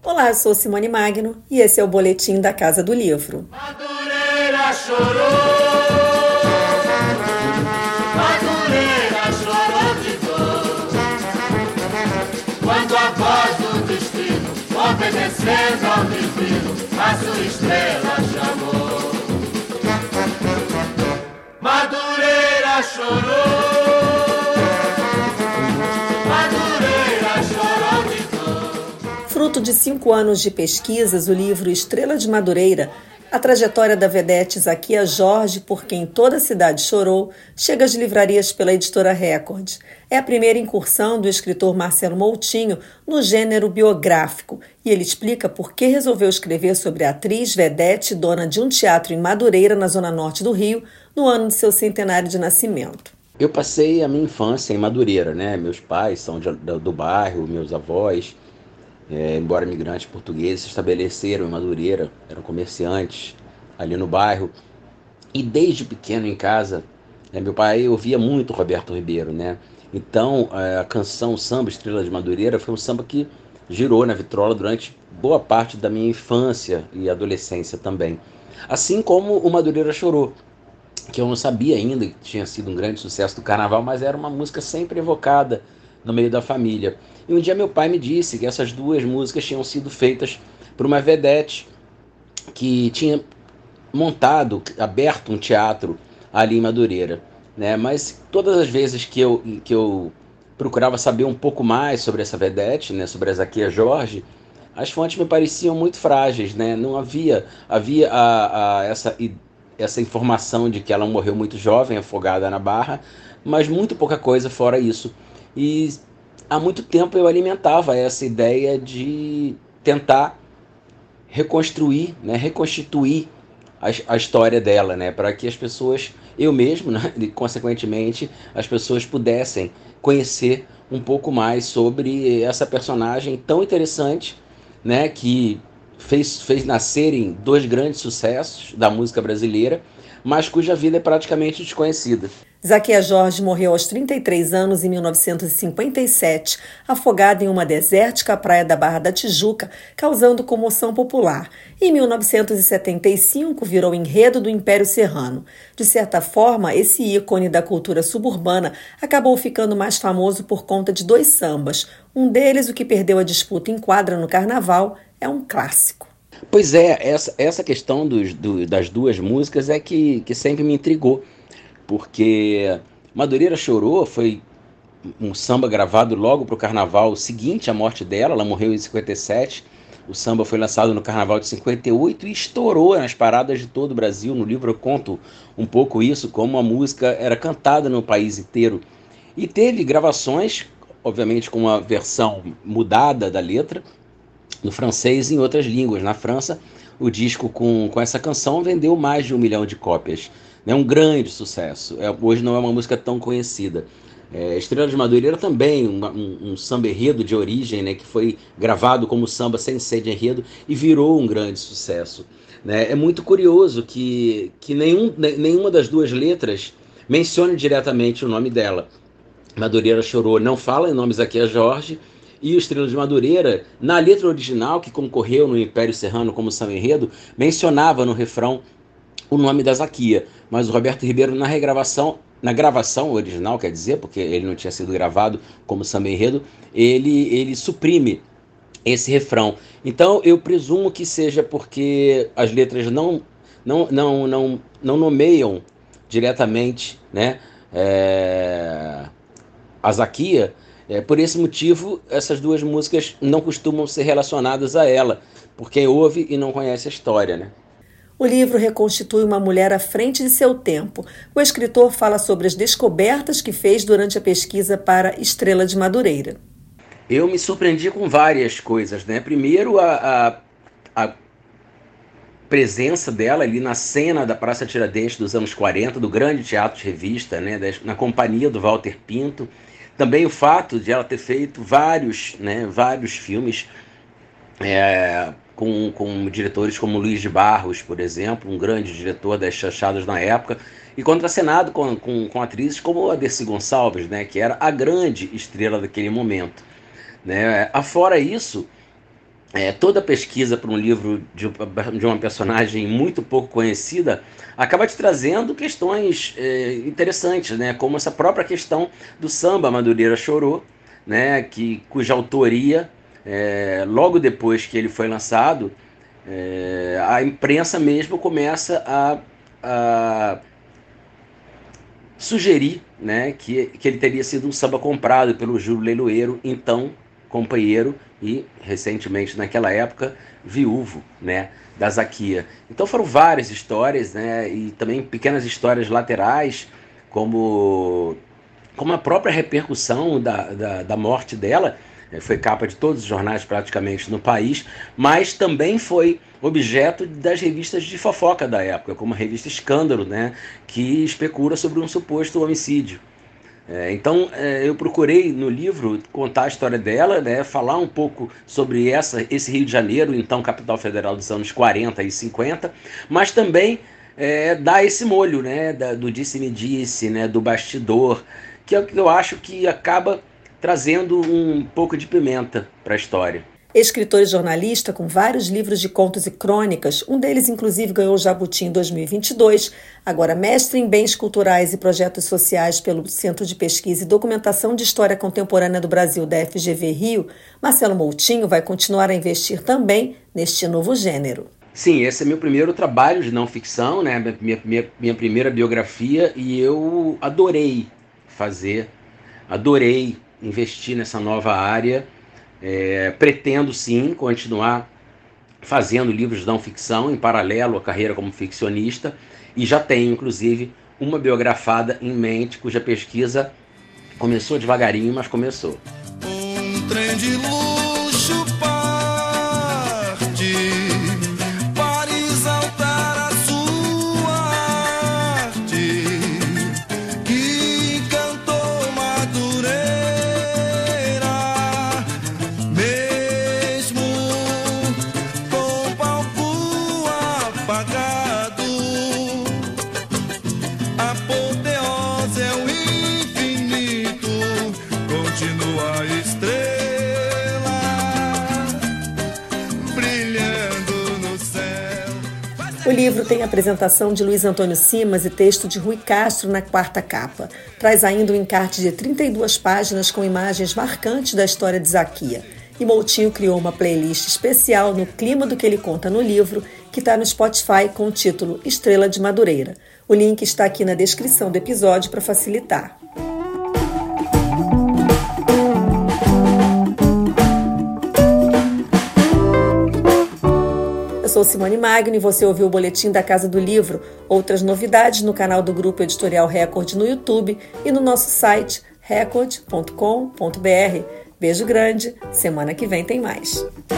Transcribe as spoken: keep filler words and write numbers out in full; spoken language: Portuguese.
Olá, eu sou Simone Magno e esse é o Boletim da Casa do Livro. Madureira chorou, Madureira chorou de dor, quando a voz do destino, obedecendo ao divino, a sua estrela chamou. Madureira chorou, Fruto de cinco anos de pesquisas, o livro Estrela de Madureira, a trajetória da vedete Zaquia Jorge, por quem toda a cidade chorou, chega às livrarias pela editora Record. É a primeira incursão do escritor Marcelo Moutinho no gênero biográfico, e ele explica por que resolveu escrever sobre a atriz vedete dona de um teatro em Madureira, na zona norte do Rio, no ano de seu centenário de nascimento. Eu passei a minha infância em Madureira, né? Meus pais são de, do bairro, meus avós, É, embora imigrantes portugueses, se estabeleceram em Madureira, eram comerciantes ali no bairro. E desde pequeno em casa, né, meu pai ouvia muito Roberto Ribeiro, né? Então, a canção o Samba Estrela de Madureira foi um samba que girou na vitrola durante boa parte da minha infância e adolescência também. Assim como o Madureira Chorou, que eu não sabia ainda que tinha sido um grande sucesso do carnaval, mas era uma música sempre evocada no meio da família. E um dia meu pai me disse que essas duas músicas tinham sido feitas por uma vedete que tinha montado, aberto um teatro ali em Madureira, né? Mas todas as vezes que eu, que eu procurava saber um pouco mais sobre essa vedete, né, sobre a Zaquia Jorge, as fontes me pareciam muito frágeis, né? Não havia, havia a, a, essa, essa informação de que ela morreu muito jovem, afogada na Barra, mas muito pouca coisa fora isso. E há muito tempo eu alimentava essa ideia de tentar reconstruir, né, reconstituir a, a história dela, né, para que as pessoas, eu mesmo, né, e consequentemente, as pessoas pudessem conhecer um pouco mais sobre essa personagem tão interessante, né, que fez, fez nascerem dois grandes sucessos da música brasileira, mas cuja vida é praticamente desconhecida. Zaquia Jorge morreu aos trinta e três anos em mil novecentos e cinquenta e sete, afogada em uma desértica praia da Barra da Tijuca, causando comoção popular. Em mil novecentos e setenta e cinco, virou enredo do Império Serrano. De certa forma, esse ícone da cultura suburbana acabou ficando mais famoso por conta de dois sambas. Um deles, o que perdeu a disputa em quadra no Carnaval, é um clássico. Pois é, essa, essa questão dos, do, das duas músicas é que, que sempre me intrigou. Porque Madureira Chorou foi um samba gravado logo para o carnaval seguinte à morte dela. Ela morreu em cinquenta e sete, o samba foi lançado no carnaval de cinquenta e oito e estourou nas paradas de todo o Brasil. No livro eu conto um pouco isso, como a música era cantada no país inteiro. E teve gravações, obviamente com uma versão mudada da letra, no francês e em outras línguas. Na França, o disco com, com essa canção vendeu mais de um milhão de cópias. É um grande sucesso. É, hoje não é uma música tão conhecida. É, Estrela de Madureira também, um, um, um samba enredo de origem, né, que foi gravado como samba sem ser de enredo e virou um grande sucesso. Né? É muito curioso que, que nenhum, nenhuma das duas letras mencione diretamente o nome dela. Madureira Chorou não fala em nomes aqui a Jorge, e o Estrela de Madureira, na letra original, que concorreu no Império Serrano como samba enredo, mencionava no refrão o nome da Zaquia, mas o Roberto Ribeiro na regravação, na gravação original, quer dizer, porque ele não tinha sido gravado como samba enredo, ele, ele suprime esse refrão. Então eu presumo que seja porque as letras não, não, não, não, não nomeiam diretamente, né, é, a Zaquia. É, por esse motivo, essas duas músicas não costumam ser relacionadas a ela, por quem ouve e não conhece a história, né? O livro reconstitui uma mulher à frente de seu tempo. O escritor fala sobre as descobertas que fez durante a pesquisa para Estrela de Madureira. Eu me surpreendi com várias coisas, né? Primeiro, a, a, a presença dela ali na cena da Praça Tiradentes dos anos quarenta, do grande teatro de revista, né? Na companhia do Walter Pinto. Também o fato de ela ter feito vários, né? vários filmes é, com, com diretores como Luiz de Barros, por exemplo, um grande diretor das chanchadas na época, e contracenado com, com, com atrizes como a Dercy Gonçalves, né, que era a grande estrela daquele momento. Né? Afora isso, é, toda pesquisa para um livro de, de uma personagem muito pouco conhecida acaba te trazendo questões é, interessantes, né? Como essa própria questão do samba Madureira Chorou, né? Que, cuja autoria, é, logo depois que ele foi lançado, é, a imprensa mesmo começa a, a sugerir, né, que, que ele teria sido um samba comprado pelo Júlio Leiloeiro, então companheiro e, recentemente, naquela época, viúvo, né, da Zakia. Então foram várias histórias, né, e também pequenas histórias laterais, como, como a própria repercussão da, da, da morte dela. Foi capa de todos os jornais praticamente no país, mas também foi objeto das revistas de fofoca da época, como a revista Escândalo, né, que especula sobre um suposto homicídio. É, então é, eu procurei no livro contar a história dela, né, falar um pouco sobre essa, esse Rio de Janeiro, então capital federal dos anos quarenta e cinquenta, mas também é, dar esse molho, né, da, do disse-me-disse, né, do bastidor, que é o que eu acho que acaba trazendo um pouco de pimenta para a história. Escritor e jornalista com vários livros de contos e crônicas, um deles inclusive ganhou o Jabuti em dois mil e vinte e dois, agora mestre em bens culturais e projetos sociais pelo Centro de Pesquisa e Documentação de História Contemporânea do Brasil da F G V Rio, Marcelo Moutinho vai continuar a investir também neste novo gênero. Sim, esse é meu primeiro trabalho de não ficção, né? minha, minha, minha primeira biografia, e eu adorei fazer, adorei investir nessa nova área. É, pretendo sim continuar fazendo livros de não ficção em paralelo à carreira como ficcionista, e já tenho inclusive uma biografada em mente cuja pesquisa começou devagarinho, mas começou. Um trem de luxo parte para exaltar a sua arte, que encantou Madureira, mesmo com o palco apagado. A apoteose é o infinito, continua a estrela brilhando no céu. O livro tem a apresentação de Luiz Antônio Simas e texto de Rui Castro na quarta capa. Traz ainda um encarte de trinta e duas páginas com imagens marcantes da história de Zakia. E Moutinho criou uma playlist especial no clima do que ele conta no livro, que está no Spotify com o título Estrela de Madureira. O link está aqui na descrição do episódio para facilitar. Eu sou Simone Magno e você ouviu o Boletim da Casa do Livro. Outras novidades no canal do Grupo Editorial Record no YouTube e no nosso site record ponto com ponto br. Beijo grande, semana que vem tem mais.